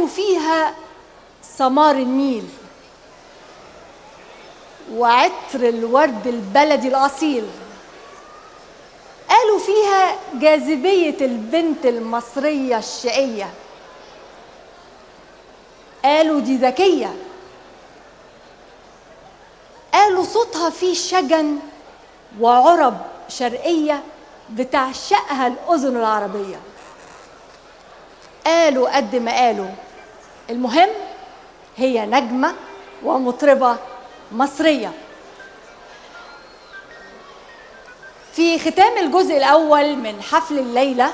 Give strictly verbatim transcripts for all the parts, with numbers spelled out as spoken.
قالوا فيها سمار النيل وعطر الورد البلدي الأصيل، قالوا فيها جاذبية البنت المصرية الشقية، قالوا دي ذكية، قالوا صوتها فيه شجن وعرب شرقية بتعشقها الأذن العربية. قالوا قد ما قالوا، المهم هي نجمة ومطربة مصرية. في ختام الجزء الأول من حفل الليلة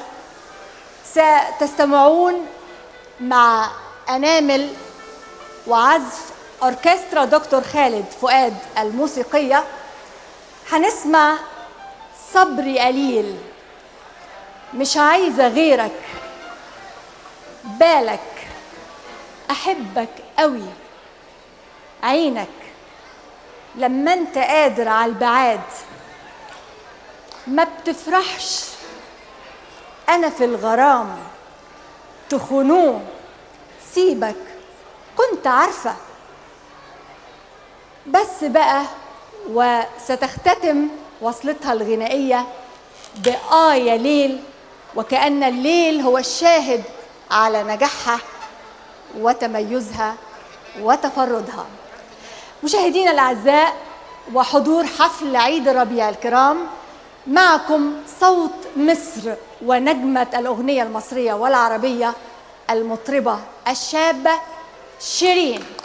ستستمعون مع أنامل وعزف أوركسترا دكتور خالد فؤاد الموسيقية. هنسمع صبري قليل، مش عايزة غيرك، بالك، أحبك قوي، عينك، لما انت قادر على البعاد، ما بتفرحش، أنا في الغرام، تخونوه، سيبك، كنت عارفة. بس بقى وستختتم وصلتها الغنائية بآه يا ليل، وكأن الليل هو الشاهد على نجاحها وتميزها وتفردها. مشاهدينا الأعزاء وحضور حفل عيد الربيع الكرام، معكم صوت مصر ونجمة الأغنية المصرية والعربية المطربة الشابة شيرين.